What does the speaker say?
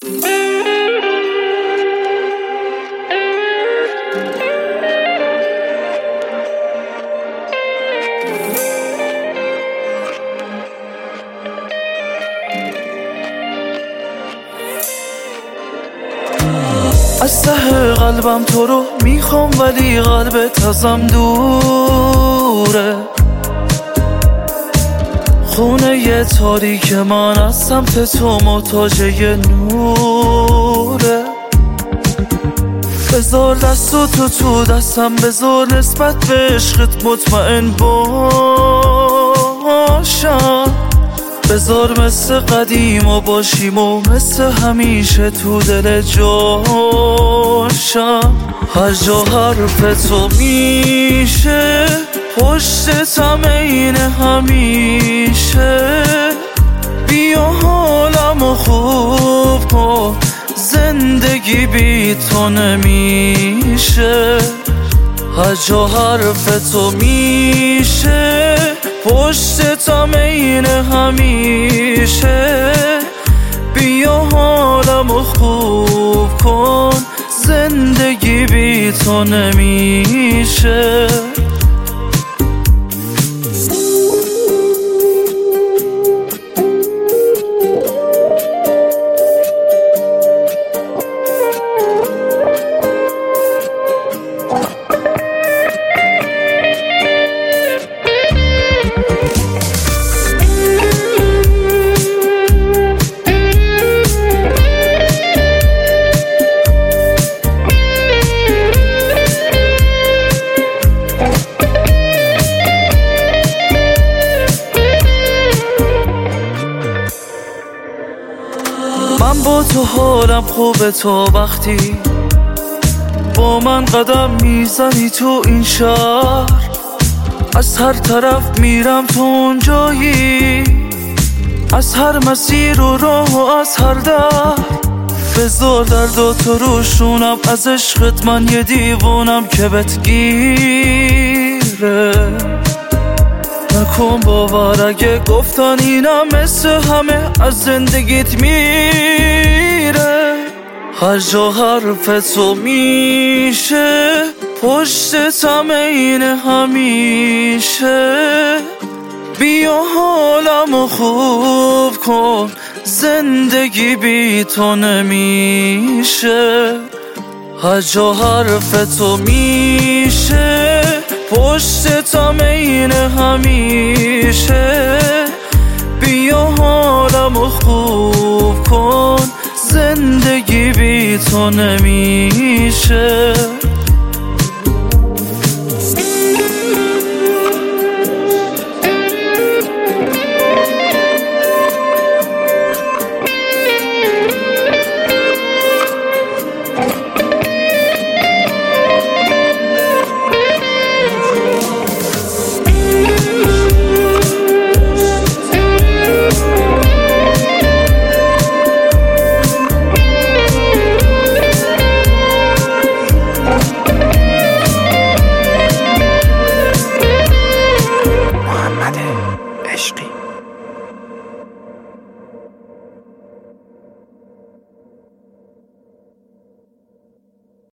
از ته قلبم تو رو میخوام ولی قلبت ازم دوره. خونه یه تاریک من از سمت تو محتاج یه نوره. بذار دستو تو دستم، بذار نسبت به عشقت مطمئن باشم. بذار مثل قدیم و باشیم و مثل همیشه تو دل جاشم. هر جا حرف تو میشه پشتتم عین همیشه. بیا حالمو خوب کن، زندگی بی تو نمیشه. هر جا حرف تو میشه پشتتم عین همیشه. بیا حالمو خوب کن، زندگی بی تو نمیشه. من با تو حالم خوبه، تو وقتی با من قدم میزنی تو این شهر. از هر طرف میرم تو اونجایی، از هر مسیر و راه و از هر در. بذار درد و تو روشونم، از عشقت من یه دیوونم که بهت گیره. نکن باور اگه گفتن اینم مثل همه از زندگیت میره. هر جا حرف تو میشه پشتتم عین همیشه. بیا حالمو خوب کن، زندگی بی تو نمیشه. هر جا حرف تو میشه پشتتم عین همیشه. بیا حالمو خوب کن، زندگی بی تو نمیشه.